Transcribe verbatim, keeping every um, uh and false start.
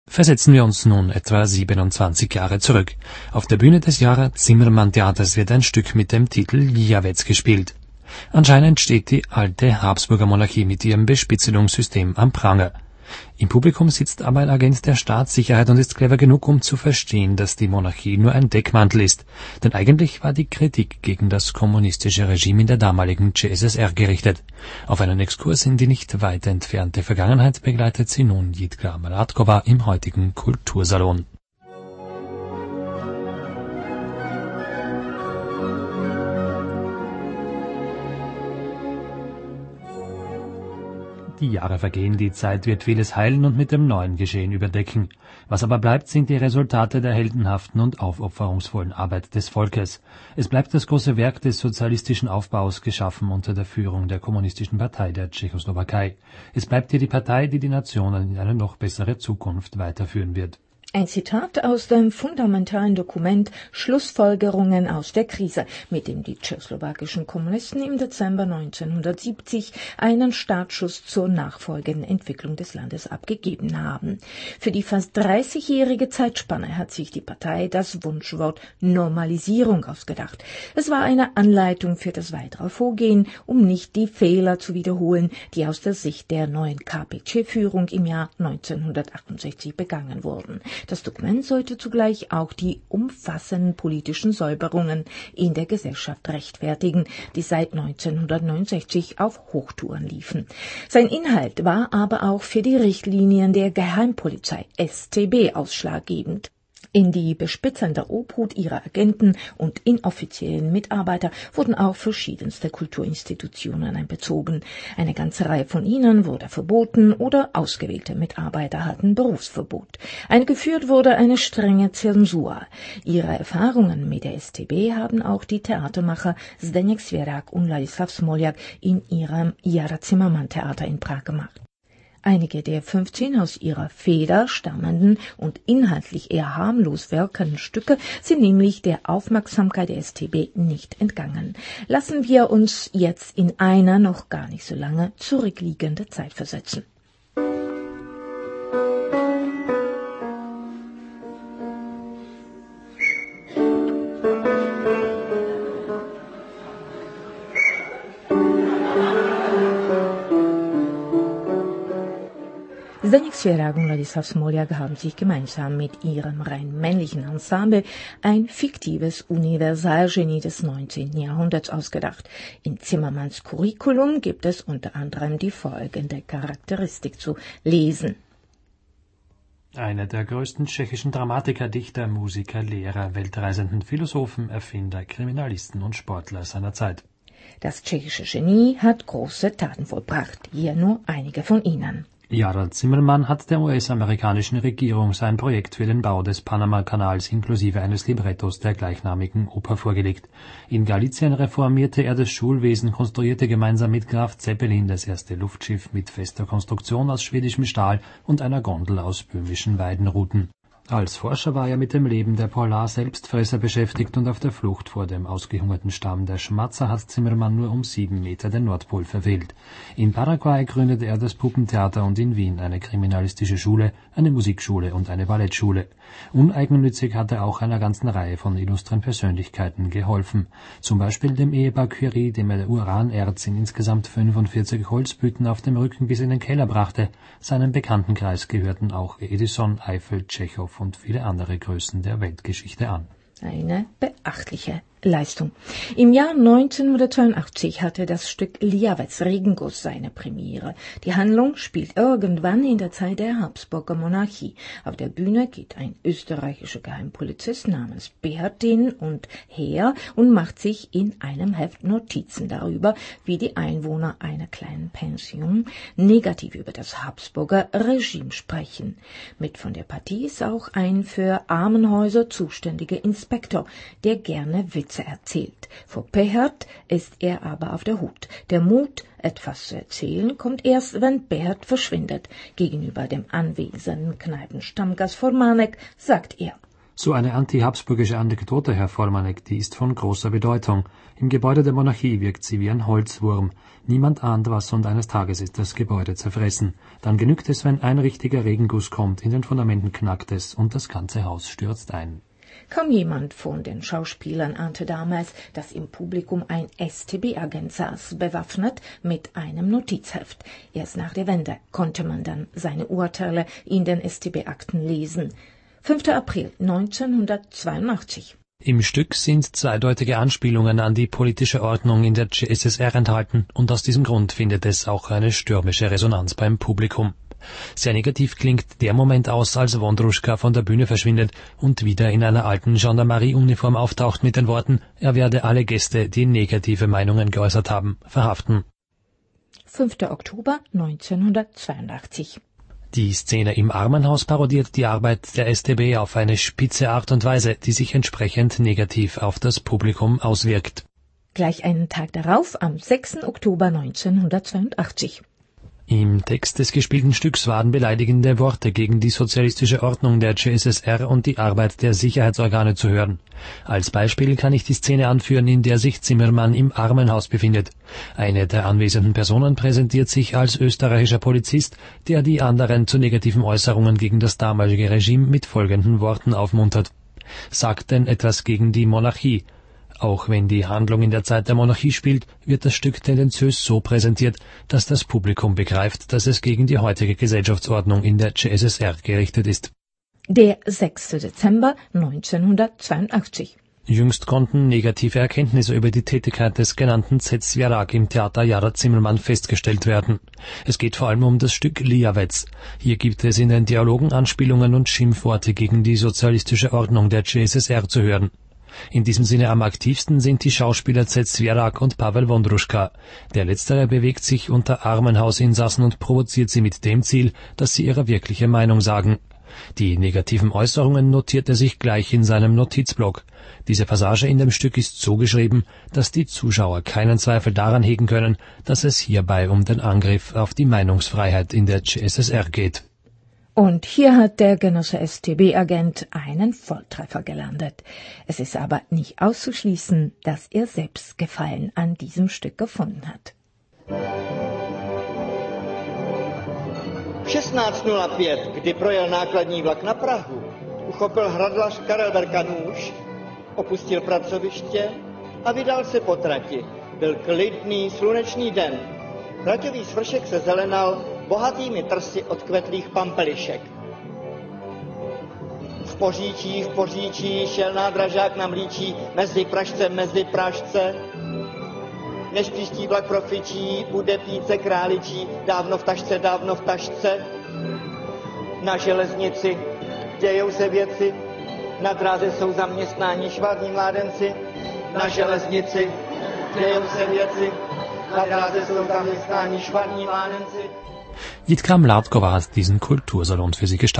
Versetzen wir uns nun etwa siebenundzwanzig Jahre zurück. Auf der Bühne des Jahre Zimmermann-Theaters wird ein Stück mit dem Titel Lijawetz gespielt. Anscheinend steht die alte Habsburger Monarchie mit ihrem Bespitzelungssystem am Pranger. Im Publikum sitzt aber ein Agent der Staatssicherheit und ist clever genug, um zu verstehen, dass die Monarchie nur ein Deckmantel ist. Denn eigentlich war die Kritik gegen das kommunistische Regime in der damaligen C S S R gerichtet. Auf einen Exkurs in die nicht weit entfernte Vergangenheit begleitet sie nun Jitka Malatkova im heutigen Kultursalon. Die Jahre vergehen, die Zeit wird vieles heilen und mit dem neuen Geschehen überdecken. Was aber bleibt, sind die Resultate der heldenhaften und aufopferungsvollen Arbeit des Volkes. Es bleibt das große Werk des sozialistischen Aufbaus, geschaffen unter der Führung der Kommunistischen Partei der Tschechoslowakei. Es bleibt hier die Partei, die die Nationen in eine noch bessere Zukunft weiterführen wird. Ein Zitat aus dem fundamentalen Dokument Schlussfolgerungen aus der Krise, mit dem die tschechoslowakischen Kommunisten im Dezember neunzehnhundertsiebzig einen Startschuss zur nachfolgenden Entwicklung des Landes abgegeben haben. Für die fast dreißigjährige Zeitspanne hat sich die Partei das Wunschwort Normalisierung ausgedacht. Es war eine Anleitung für das weitere Vorgehen, um nicht die Fehler zu wiederholen, die aus der Sicht der neuen K P C-Führung im Jahr neunzehnhundertachtundsechzig begangen wurden. Das Dokument sollte zugleich auch die umfassenden politischen Säuberungen in der Gesellschaft rechtfertigen, die seit neunzehnhundertneunundsechzig auf Hochtouren liefen. Sein Inhalt war aber auch für die Richtlinien der Geheimpolizei S T B ausschlaggebend. In die bespitzelnde Obhut ihrer Agenten und inoffiziellen Mitarbeiter wurden auch verschiedenste Kulturinstitutionen einbezogen. Eine ganze Reihe von ihnen wurde verboten oder ausgewählte Mitarbeiter hatten Berufsverbot. Eingeführt wurde eine strenge Zensur. Ihre Erfahrungen mit der S T B haben auch die Theatermacher Zdeněk Svěrák und Ladislav Smoljak in ihrem Jara Zimmermann Theater in Prag gemacht. Einige der fünfzehn aus ihrer Feder stammenden und inhaltlich eher harmlos wirkenden Stücke sind nämlich der Aufmerksamkeit der S T B nicht entgangen. Lassen wir uns jetzt in eine noch gar nicht so lange zurückliegende Zeit versetzen. Zdeněk Svěrák und Ladislav Smoljak haben sich gemeinsam mit ihrem rein männlichen Ensemble ein fiktives Universalgenie des neunzehnten Jahrhunderts ausgedacht. In Zimmermanns Curriculum gibt es unter anderem die folgende Charakteristik zu lesen. Einer der größten tschechischen Dramatiker, Dichter, Musiker, Lehrer, Weltreisenden, Philosophen, Erfinder, Kriminalisten und Sportler seiner Zeit. Das tschechische Genie hat große Taten vollbracht, hier nur einige von ihnen. Jara Zimmermann hat der U S-amerikanischen Regierung sein Projekt für den Bau des Panama-Kanals inklusive eines Librettos der gleichnamigen Oper vorgelegt. In Galizien reformierte er das Schulwesen, konstruierte gemeinsam mit Graf Zeppelin das erste Luftschiff mit fester Konstruktion aus schwedischem Stahl und einer Gondel aus böhmischen Weidenruten. Als Forscher war er mit dem Leben der Polar-Selbstfresser beschäftigt und auf der Flucht vor dem ausgehungerten Stamm der Schmatzer hat Zimmermann nur um sieben Meter den Nordpol verfehlt. In Paraguay gründete er das Puppentheater und in Wien eine kriminalistische Schule, eine Musikschule und eine Ballettschule. Uneigennützig hat er auch einer ganzen Reihe von illustren Persönlichkeiten geholfen. Zum Beispiel dem Ehepaar Curie, dem er Uranerz in insgesamt fünfundvierzig Holzbüten auf dem Rücken bis in den Keller brachte. Seinem Bekanntenkreis gehörten auch Edison, Eiffel, Tschechow und viele andere Größen der Weltgeschichte an. Eine beachtliche Leistung. Im Jahr neunzehnhundertzweiundachtzig hatte das Stück Lijawetz Regenguss seine Premiere. Die Handlung spielt irgendwann in der Zeit der Habsburger Monarchie. Auf der Bühne geht ein österreichischer Geheimpolizist namens Behard hin und her und macht sich in einem Heft Notizen darüber, wie die Einwohner einer kleinen Pension negativ über das Habsburger Regime sprechen. Mit von der Partie ist auch ein für Armenhäuser zuständiger Inspektor, der gerne Witze erzählt. Vor Behard ist er aber auf der Hut. Der Mut, etwas zu erzählen, kommt erst, wenn Behard verschwindet. Gegenüber dem anwesenden Kneipenstammgast Formanek sagt er: So eine anti-habsburgische Anekdote, Herr Volmanek, die ist von großer Bedeutung. Im Gebäude der Monarchie wirkt sie wie ein Holzwurm. Niemand ahnt was und eines Tages ist das Gebäude zerfressen. Dann genügt es, wenn ein richtiger Regenguss kommt, in den Fundamenten knackt es und das ganze Haus stürzt ein. Kaum jemand von den Schauspielern ahnte damals, dass im Publikum ein S T B-Agent saß, bewaffnet mit einem Notizheft. Erst nach der Wende konnte man dann seine Urteile in den S T B-Akten lesen. fünfter April neunzehnhundertzweiundachtzig. Im Stück sind zweideutige Anspielungen an die politische Ordnung in der C S S R enthalten und aus diesem Grund findet es auch eine stürmische Resonanz beim Publikum. Sehr negativ klingt der Moment aus, als Wondruschka von der Bühne verschwindet und wieder in einer alten Gendarmerie-Uniform auftaucht mit den Worten, er werde alle Gäste, die negative Meinungen geäußert haben, verhaften. fünfter Oktober neunzehnhundertzweiundachtzig. Die Szene im Armenhaus parodiert die Arbeit der S T B auf eine spitze Art und Weise, die sich entsprechend negativ auf das Publikum auswirkt. Gleich einen Tag darauf, am sechster Oktober neunzehnhundertzweiundachtzig. Im Text des gespielten Stücks waren beleidigende Worte gegen die sozialistische Ordnung der C S S R und die Arbeit der Sicherheitsorgane zu hören. Als Beispiel kann ich die Szene anführen, in der sich Zimmermann im Armenhaus befindet. Eine der anwesenden Personen präsentiert sich als österreichischer Polizist, der die anderen zu negativen Äußerungen gegen das damalige Regime mit folgenden Worten aufmuntert. Sagt denn etwas gegen die Monarchie. Auch wenn die Handlung in der Zeit der Monarchie spielt, wird das Stück tendenziös so präsentiert, dass das Publikum begreift, dass es gegen die heutige Gesellschaftsordnung in der C S S R gerichtet ist. Der sechster Dezember neunzehnhundertzweiundachtzig. Jüngst konnten negative Erkenntnisse über die Tätigkeit des genannten Z. Swiarak im Theater Jara Zimmermann festgestellt werden. Es geht vor allem um das Stück Liavec. Hier gibt es in den Dialogen Anspielungen und Schimpfworte gegen die sozialistische Ordnung der C S S R zu hören. In diesem Sinne am aktivsten sind die Schauspieler Z. Swiarak und Pavel Wondruschka. Der letztere bewegt sich unter Armenhausinsassen und provoziert sie mit dem Ziel, dass sie ihre wirkliche Meinung sagen. Die negativen Äußerungen notiert er sich gleich in seinem Notizblock. Diese Passage in dem Stück ist so geschrieben, dass die Zuschauer keinen Zweifel daran hegen können, dass es hierbei um den Angriff auf die Meinungsfreiheit in der C S S R geht. Und hier hat der Genosse S T B-Agent einen Volltreffer gelandet. Es ist aber nicht auszuschließen, dass er selbst Gefallen an diesem Stück gefunden hat. V šestnáct nula pět, kdy projel nákladní vlak na Prahu, uchopil hradlař Karel Berka nůž, opustil pracoviště a vydal se po trati. Byl klidný slunečný den. Traťový svršek se zelenal bohatými trsy odkvetlých pampelišek. V Poříčí, v Poříčí šel nádražák na Mlíčí, mezi Pražce, mezi Pražce. Než příští vlak profičí, bude píce králičí, dávno v tašce, dávno v tašce. Na železnici dějou se věci, na dráze jsou zaměstnáni švární mládenci. Na železnici dějou se věci, na dráze jsou zaměstnáni švární mládenci. Jitka Mládková hat diesen Kultursalon für Sie gestaltet.